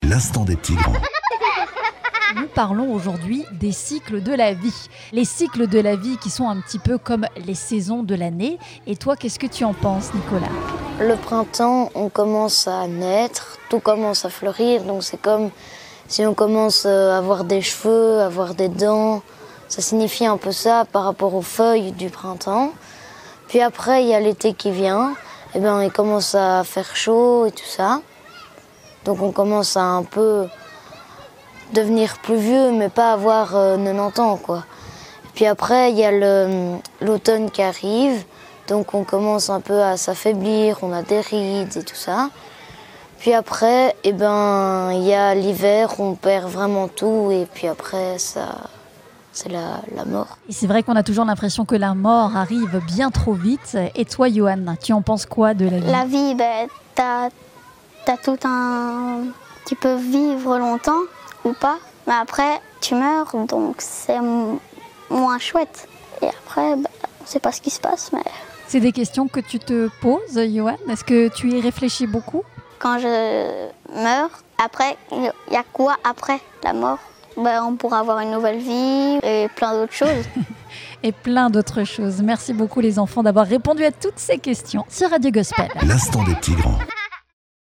L'instant des petits grands. Nous parlons aujourd'hui des cycles de la vie. Les cycles de la vie qui sont un petit peu comme les saisons de l'année. Et toi, qu'est-ce que tu en penses, Nicolas ? Le printemps, on commence à naître, tout commence à fleurir. Donc c'est comme si on commence à avoir des cheveux, à avoir des dents. Ça signifie un peu ça par rapport aux feuilles du printemps. Puis après, il y a l'été qui vient. Et bien, il commence à faire chaud et tout ça. Donc on commence à un peu devenir plus vieux, mais pas avoir 90 ans, quoi. Et puis après, il y a l'automne qui arrive, donc on commence un peu à s'affaiblir, on a des rides et tout ça. Puis après, il y a l'hiver, on perd vraiment tout, et puis après, c'est la mort. Et c'est vrai qu'on a toujours l'impression que la arrive bien trop vite. Et toi, Johan, tu en penses quoi de la vie ? La vie, t'as tout un... Tu peux vivre longtemps ou pas, mais après, tu meurs, donc c'est moins chouette. Et après, on ne sait pas ce qui se passe, mais... C'est des questions que tu te poses, Johan ? Est-ce que tu y réfléchis beaucoup ? Quand je meurs, après, il y a quoi après la mort ? On pourra avoir une nouvelle vie et plein d'autres choses. Et plein d'autres choses. Merci beaucoup les enfants d'avoir répondu à toutes ces questions sur Radio Gospel. L'instant des petits grands.